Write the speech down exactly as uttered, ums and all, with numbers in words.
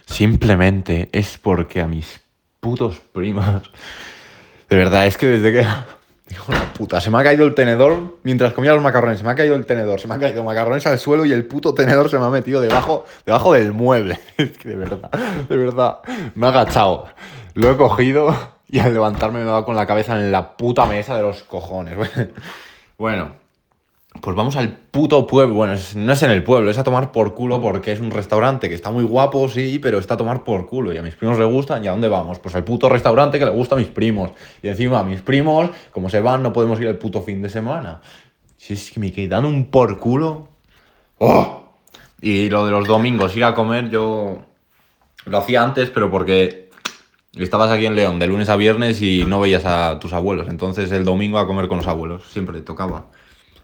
Simplemente es porque a mis putos primos... De verdad, es que desde que... Hijo de puta, se me ha caído el tenedor mientras comía los macarrones. Se me ha caído el tenedor, se me ha caído macarrones al suelo y el puto tenedor se me ha metido debajo, debajo del mueble. Es que de verdad, de verdad, me ha agachado. Lo he cogido y al levantarme me he dado con la cabeza en la puta mesa de los cojones. Bueno, pues vamos al puto pueblo. Bueno, es- no es en el pueblo, es a tomar por culo porque es un restaurante que está muy guapo, sí, pero está a tomar por culo. Y a mis primos les gustan. ¿Y a dónde vamos? Pues al puto restaurante que le gusta a mis primos. Y encima a mis primos, como se van, no podemos ir el puto fin de semana. Si es que me quedan un por culo. ¡Oh! Y lo de los domingos, ir a comer, yo lo hacía antes, pero porque estabas aquí en León de lunes a viernes y no veías a tus abuelos. Entonces el domingo a comer con los abuelos, siempre tocaba.